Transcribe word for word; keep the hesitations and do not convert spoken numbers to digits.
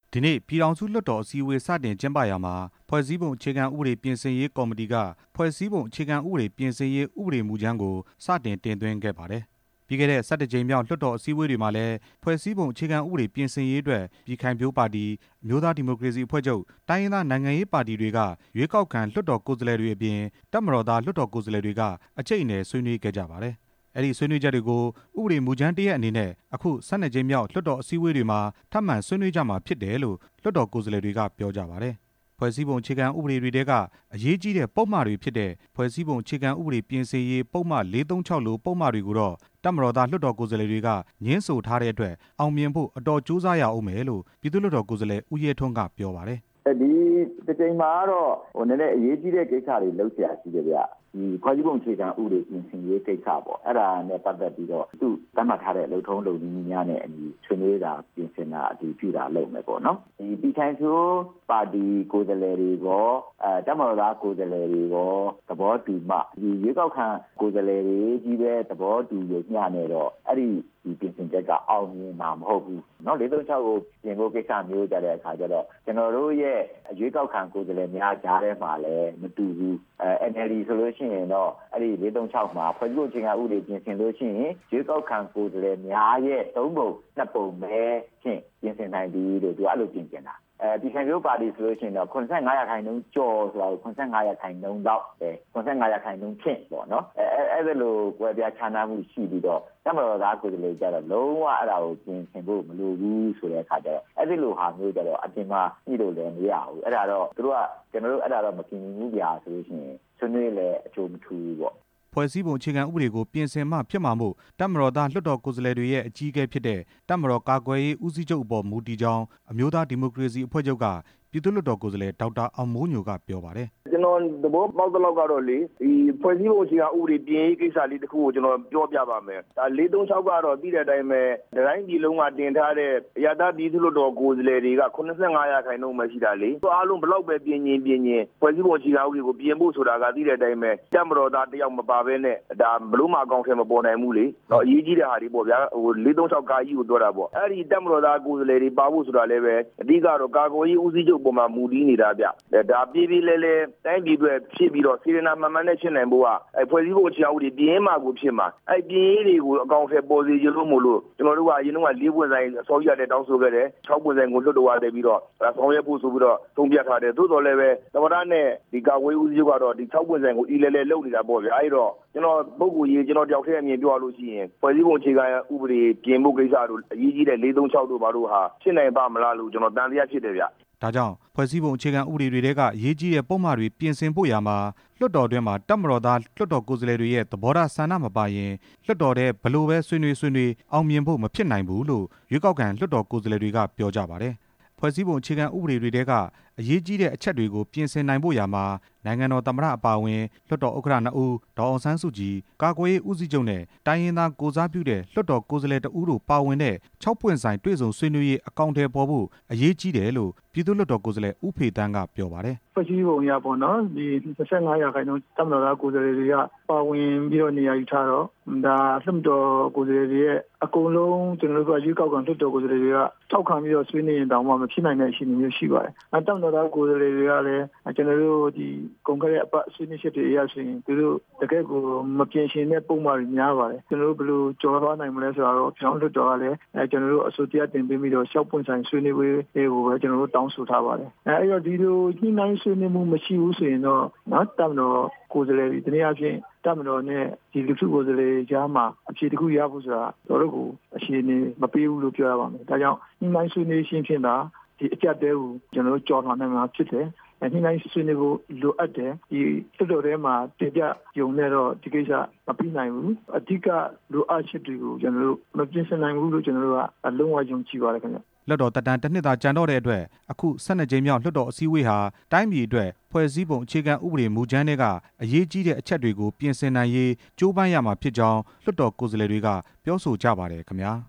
ဒီနေ့ပြည်ထောင်စုလွှတ်တော်အစည်းအဝေးစတင်ကျင်းပရာမှာဖွဲ့စည်းပုံအခြေခံဥပဒေပြင်ဆင်ရေးကော်မတီကဖွဲ့စည်းပုံအခြေခံဥပဒေပြင်ဆင်ရေးဥပဒေမူကြမ်းကိုစတင်တင်သွင်းခဲ့ပါတယ်။ပြီးခဲ့တဲ့ဆယ့်တစ်ကြိမ်မြောက်လွှတ်တော်အစည်းအဝေးတွေမှာလည်းဖွဲ့စည်းပုံအခြေခံဥပဒေပြင်ဆင်ရေးအတွက်ပြည်ခိုင်ဖြိုးပါတီ၊အမျိုးသားဒီမိုကရေစီအဖွဲ့ချုပ်၊တိုင်းရင်းသားနိုင်ငံရေးပါတီတွေကရွေးကောက်ခံလွှတ်တော်ကိုယ်စားလှယ်တွေအပြင်တပ်မတော်သားလွှတ်တော်ကိုယ်စားလှယ်တွေကအကြိတ်အနယ်ဆွေးနွေးခဲ့ကြပါတယ်။အဲ့ဒီဆွေးနွေးချက်တွေကိုဥပဒေမူကြမ်းတစ်ရပ်အနေနဲ့အခုဆယ့်နှစ်ကြိမ်မြောက်လွှတ်တော်အစည်းအဝေးတွေမှာထပ်မံဆွေးနွေးကြမှာဖြစ်တယ်လို့လွှတ်တော်ကိုယ်စားလှယ်တွေကပြောကြပါတယ်။ဖွဲ့စည်းပုံအခြေခံဥပဒေတွေထဲကအရေးကြီးတဲ့ပုဒ်မတွေဖြစ်တဲ့ဖွဲ့စည်းပုံအခြေခံဥပဒေပြင်ဆင်ရေးပုဒ်မလေးသုံးခြောက်လိုပုဒ်မတွေကိုတော့တပ်မတော်သားလွှတ်တော်ကိုယ်စားလှယ်တွေကငြင်းဆိုထားတဲ့အတွက်အောင်မြင်ဖို့အတော်ကြိုးစားရအောင်မယ်လို့ပြည်သူ့လွှတ်တော်ကိုယ်စားလှယ်ဦးရဲထွန်းကပြောပါတယ်။ဒီတစ်ကြိမ်မှာတော့ဟိုနည်းနည်းအရေးကြီးတဲ့ကိစ္စတွေလုပ်ကြရရှိတယ်ဗျ။ဒီဖွဲ့စည်းပုံအခြေခံဥပဒေပြင်ဆင်ရေးကိစ္စပေါ့အဲ့ဒါနဲ့ပတ်သက်ပြီးတော့သူသတ်မှတ်ထားတဲ့လုံထုံးလုံနည်းများနဲ့အညီဆွေးနွေးတာပြင်ဆင်တာအတည်ပြုတာလုပ်မယ်ပေါ့နော်ဒီပြည်ခိုင်ဖြိုးပါတီကိုယ်စားလှယ်တွေရောအဲတပ်မတော်သားကိုယ်စားလှယ်တွေရောသဘောတူမှဒီရွေးကောက်ခံကိုယ်စားလှယ်တွေကြီးတဲ့သဘောတူရညနဲ့တော့အဲ့ဒီဒီပြင်ဆင်ချက်ကအောင်မြင်မှာမဟုတ်ဘူးเนาะလေးသုံးခြောက်ကိုပြင်ဖို့ကိစ္စမျိုးကြတဲ့အခါကျတော့ကျွန်တော်တို့ရဲ့ရွေးကောက်ခံကိုယ်စားလှယ်များကြားထဲမှာလည်းမတူဘူးအဲ N L D ဆိုလို့ရှိရင်တော့အဲ့ဒီလေးသုံးခြောက်မှာဖွဲ့စည်းပုံအခြေခံဥပဒေပြင်ဆင်လို့ရှိရင်ရွေးကောက်ခံကိုယ်စားလှယ်များရဲ့သုံးပုံနှစ်ပုံပဲဖြင့်ပြင်ဆင်နိုင်ပြီလို့သူအဲ့လိုပြင်ကျင်တာအဲပြည်ခိုင်ဖြိုးပါတီဆိုလို့ရှိရင်တော့ခုနစ်ဆယ့်ငါးရာခိုင်နှုန်းကျော်ဆိုတာကိုခုနစ်ဆယ့်ငါးရာခိုင်နှုန်းတော့အဲခုနစ်ဆယ့်ငါးရာခိုင်နှုန်းဖြင့်ပေါ့နော်အဲအဲ့ဒါလိုကွဲပြားခြားနားမှုရှိပြီးတော့တပ်မတော်သားကိုယ်စားလှယ်ကြတော့လုံးဝအဲ့ဒါကိုပြင်ဆင်ဖို့မလိုဘူးဆိုတဲ့အခါကျတော့အဲ့ဒီလိုဟာမျိုးကြတော့အပြင်မှာညှိလို့လည်းမရဘူးအဲ့ဒါတော့သူတို့ကကျွန်တော်တို့အဲ့ဒါတော့မပြင်ဘူးပြာဆိုလို့ရှိရင်ဆွေးနွေးလည်းအချိုးမထူးပေါ့ဖွဲ့စည်းပုံအခြေခံဥပဒေကိုပြင်ဆင်မှဖြစ်မှာမို့တပ်မတော်သားလွှတ်တော်ကိုယ်စားလှယ်တွေရဲ့အကြီးအကဲဖြစ်တဲ့တပ်မတော်ကာကွယ်ရေးဦးစီးချုပ်အပေါ်မူတည်ကြောင်းအမျိုးသားဒီမိုကရေစီအဖွဲ့ချုပ်ကပြည်သူ့လွှတ်တော်ကိုယ်စားလှယ်ဒေါက်တာအောင်မိုးညိုကပြောပါတယ်ကျွန်တော်သဘောပေါက်တဲ့လောက်ကတော့လေဒီဖွဲ့စည်းပုံအခြေခံဥပဒေပြင်ရေးကိစ္စလေးတစ်ခုကိုကျွန်တော်ပြောပြပါမယ်ဒါလေးသုံးခြောက်ကတော့သိတဲ့အတိုင်းပဲတိုင်းပြည်လုံးကတင်ထားတဲ့အရသာပြည်သူ့လွှတ်တော်ကိုယ်စားလှယ်တွေကခုနစ်ဆယ့်ငါးရာခိုင်နှုန်းပဲရှိတာလေအားလုံးဘလောက်ပဲပြင်ရင်ပြင်ရင်ဖွဲ့စည်းပုံအခြေခံဥပဒေကိုပြင်ဖို့ဆိုတာကသိတဲ့အတိုင်းပဲတပ်မတော်သားတယောက်မပါဘဲနဲ့ဒါဘလို့မှအကောင့်ထဲမပေါ်နိုင်ဘူးလေတော့အရေးကြီးတဲ့ဟာတွေပေါ့ဗျာဟိုလေးသုံးခြောက်ကာကြီးကိုပြောတာပေါ့အဲ့ဒီတပ်မတော်သားကိုယ်စားလှယ်တွေပါဖို့ဆိုတာလည်းပဲအဓိကတော့ကာကွယ်ရေးဦးစီးချုပ်ပုံမှာမူတည်နေတာဗျဒါပြေးပြေးလဲလဲတိုင်းပြည်တွေဖြစ်ပြီးတော့စီရနာမှန်မှန်နဲ့ရှင်းနိုင်ဖို့ကအဲဖွဲ့စည်းပုံအခြေခံဥပဒေပြင်မှာကိုဖြစ်မှာအဲပြင်ရေးတွေကိုအကောင့်ထဲပေါ်စီရလို့မို့လို့ကျွန်တော်တို့ကအရင်ကလေးပွင့်ဆိုင်အစောကြီးရတဲ့တောင်းဆိုခဲ့တယ်၆ပွင့်ဆိုင်ကိုလွှတ်တော်ရတယ်ပြီးတော့ဆောင်ရွက်ဖို့ဆိုပြီးတော့သုံးပြထားတယ်သို့တော်လည်းပဲသမရနဲ့ဒီကာကွယ်ဦးစီးချုပ်ကတော့ဒီ၆ပွင့်ဆိုင်ကိုအီလဲလဲလုပ်နေတာပေါ့ဗျာအဲ့တော့ကျွန်တော်ပုဂ္ဂိုလ်ရေးကျွန်တော်တယောက်တည်းအမြင်ပြောလို့ရှိရင်ဖွဲ့စည်းပုံအခြေခံဥပဒေပြင်ဖို့ကိစ္စတို့အရေးကြီးတဲ့လေးသုံးခြောက်တို့ဘာလို့ဟာရှင်းနိုင်ပါမလားလို့ကျွန်တော်တန်တရားဖြစ်တယ်ဗျဒါကြောင့်ဖွဲ့စည်းပုံအခြေခံဥပဒေတွေထဲကအရေးကြီးတဲ့ပုံမှန်တွေပြင်ဆင်ဖို့ရာမှာလွှတ်တော်တွင်းမှာတပ်မတော်သားလွှတ်တော်ကိုယ်စားလှယ်တွေရဲ့သဘောထားဆန္ဒမပါရင်လွှတ်တော်ထဲဘလို့ပဲဆွေးနွေးဆွေးနွေးအောင်မြင်ဖို့မဖြစ်နိုင်ဘူးလို့ရွေးကောက်ခံလွှတ်တော်ကိုယ်စားလှယ်တွေကပြောကြပါတယ်။ဖွဲ့စည်းပုံအခြေခံဥပဒေတွေထဲကအရေးကြီးတဲ့အချက်တွေကိုပြင်ဆင်နိုင်ဖို့ရာမှာနိုင်ငံတော်သမ္မတအပါအဝင်လွှတ်တော်ဥက္ကဋ္ဌနှစ်ဦးဒေါ်အောင်ဆန်းစုကြည်ကာကွယ်ရေးဦးစီးချုပ်နဲ့တိုင်းရင်းသားကိုစားပြုတဲ့လွှတ်တော်ကိုယ်စားလှယ်တဦးတို့ပါဝင်တဲ့၆ပွင့်ဆိုင်တွေ့ဆုံဆွေးနွေးရေးအကောင့်ထဲပေါ်ဖို့အရေးကြီးတယ်လို့ပြည်သူ့လွှတ်တော်ကိုယ်စားလှယ်ဦးဖေတန်းကပြောပါတယ်။ဖွဲ့စည်းပုံရပေါ့နော်ဒီ၂၅ရာခိုင်နှုန်းတပ်မတော်သားကိုယ်စားလှယ်တွေကပါဝင်ပြီးတော့နေရာယူထားတော့ဒါလွှတ်တော်ကိုယ်စားလှယ်တွေရဲ့အကုန်လုံးကျွန်တော်တို့ကရွေးကောက်ခံလွှတ်တော်ကိုယ်စားလှယ်တွေကထောက်ခံပြီးတော့ဆွေးနွေးရင်တောင်မှမဖြစ်နိုင်တဲ့အခြေအနေမျိုးရှိပါတယ်။အဲတပ်မတော်သားကိုယ်စားလှယ်တွေကလည်းကျွန်တော်တို့ဒီကုန်ခဲ့တဲ့အပတ်ဆွေးနွေးချက်တွေအရဆိုရင်သူတို့တကယ့်ကိုမပြင်ရှင်တဲ့ပုံမှန်တွေများပါတယ်ကျွန်တော်တို့ဘယ်လိုကြော်သွားနိုင်မလဲဆိုတော့ကျွန်တော်တို့တော်ကလည်းအဲကျွန်တော်တို့အစိုးရတင်ပေးပြီးတော့ရှောက်ပွင့်ဆိုင်ဆွေးနွေးပွဲတွေကိုပဲကျွန်တော်တို့တောင်းဆိုထားပါတယ်အဲအဲ့တော့ဒီလိုညှိနှိုင်းဆွေးနွေးမှုမရှိဘူးဆိုရင်တော့နော်တပ်မတော်ကိုယ်စားလှယ်တွေတနည်းအားဖြင့်တပ်မတော်နဲ့ဒီလူထုကိုယ်စားလှယ်ကြားမှာအဖြေတစ်ခုရဖို့ဆိုတာတို့တို့ကိုအခြေအနေမပေးဘူးလို့ပြောရပါမယ်ဒါကြောင့်ညှိနှိုင်းဆွေးနွေးရှင်းဖြင့်တာဒီအကြက်တဲကိုကျွန်တော်တို့ကြော်လွှာနိုင်မှာဖြစ်တယ်ညှိနှိုင်းဆွေးနွေးဖို့လိုအပ်တယ်ဒီလွှတ်တော်ထဲမှာတင်ပြယုံနဲ့တော့ဒီကိစ္စမပြီးနိုင်ဘူးအဓိကလိုအပ်ချက်တွေကိုကျွန်တော်တို့မပြင်ဆင်နိုင်ဘူးလို့ကျွန်တော်တို့ကအလုံးဝယုံကြည်ပါတယ်ခင်ဗျလွှတ်တော်တက်တန်းတစ်နှစ်သာကြံတော့တဲ့အတွက်အခုဆယ့်နှစ်ကြိမ်မြောက်လွှတ်တော်အစည်းအဝေးဟာတိုင်းပြည်အတွက်ဖွဲ့စည်းပုံအခြေခံဥပဒေမူကြမ်းတွေကအရေးကြီးတဲ့အချက်တွေကိုပြင်ဆင်နိုင်ရေးကြိုးပမ်းရမှာဖြစ်ကြောင်းလွှတ်တော်ကိုယ်စားလှယ်တွေကပြောဆိုကြပါတယ်ခင်ဗျာ